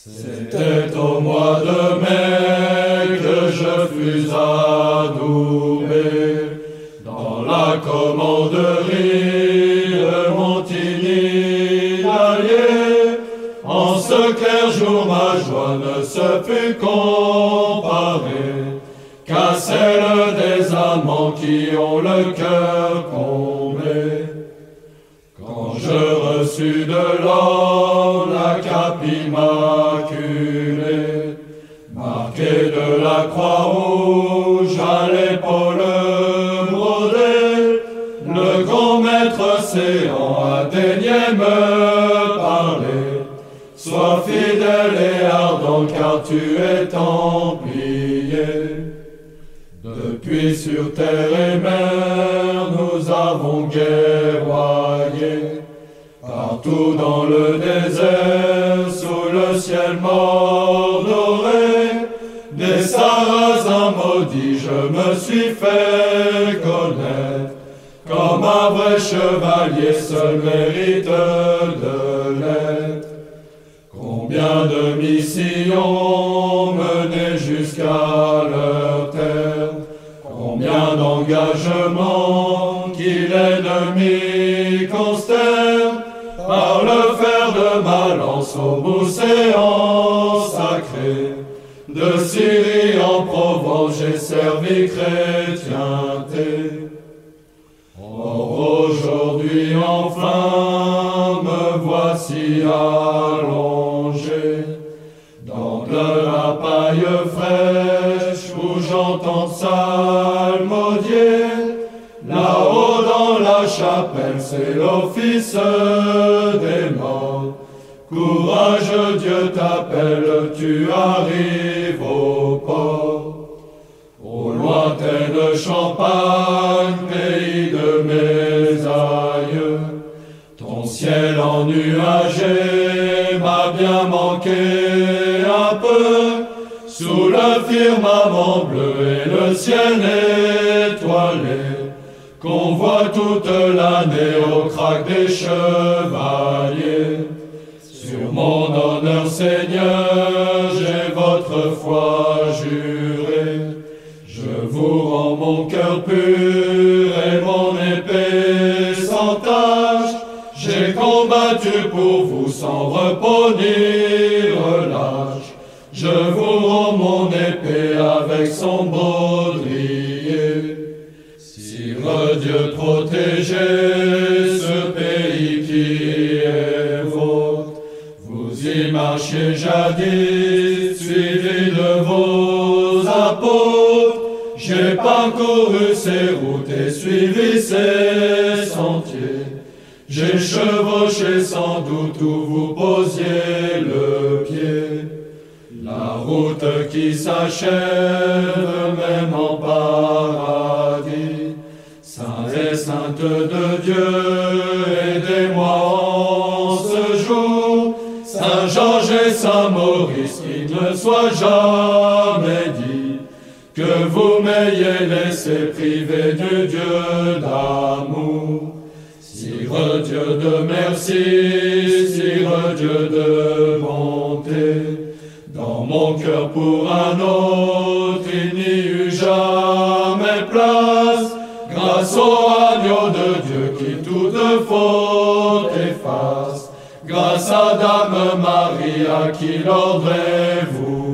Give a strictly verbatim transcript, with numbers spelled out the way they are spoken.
C'était au mois de mai que je fus adoubé dans la commanderie de Montigny d'Allier. En ce clair jour, ma joie ne se fut comparée qu'à celle des amants qui ont le cœur comblé. Quand je reçus de l'or la cape immaculée, marquée de la croix rouge à l'épaule brodée, le grand maître séant a daigné me parler. Sois fidèle et ardent car tu es templier. Depuis sur terre et mer nous avons guerroyé, partout dans le désert, sous le ciel mordoré, des Sarrasins maudits je me suis fait connaître, comme un vrai chevalier seul mérite de l'être. Combien de missions menées jusqu'à leur terre, combien d'engagements qui l'ennemi consterne, par le fer de ma lance au océan sacré. De Syrie en Provence j'ai servi chrétienté. Or aujourd'hui enfin me voici allongé dans de la paille fraîche où j'entends psalmodier. Là-haut dans la chapelle c'est l'office des morts. Courage, Dieu t'appelle, tu arrives au port. Ô lointaine Champagne, pays de mes aïeux, ton ciel ennuagé m'a bien manqué un peu. Sous le firmament bleu et le ciel étoilé, qu'on voit toute l'année au crack des chevaliers. Sur mon honneur, Seigneur, j'ai votre foi juré. Je vous rends mon cœur pur et mon épée sans tache. J'ai combattu pour vous sans repos ni relâche. Je vous rends mon épée avec son baudrier. Sire Dieu, protégez ce pays qui est vôtre. Vous y marchiez jadis, suivis de vos apôtres. J'ai parcouru ces routes et suivi ces sentiers. J'ai chevauché sans doute où vous posiez le pied. La route qui s'achève même en paradis. Saint et sainte de Dieu, aidez-moi en ce jour. Saint Georges et Saint Maurice, qu'il ne soit jamais dit que vous m'ayez laissé priver du Dieu d'amour. Sire Dieu de merci, Sire Dieu de bonté, dans mon cœur pour un autre il n'y eut jamais place. Grâce au agneau de Dieu qui toute faute efface, grâce à Dame Marie à qui l'ordre est vous.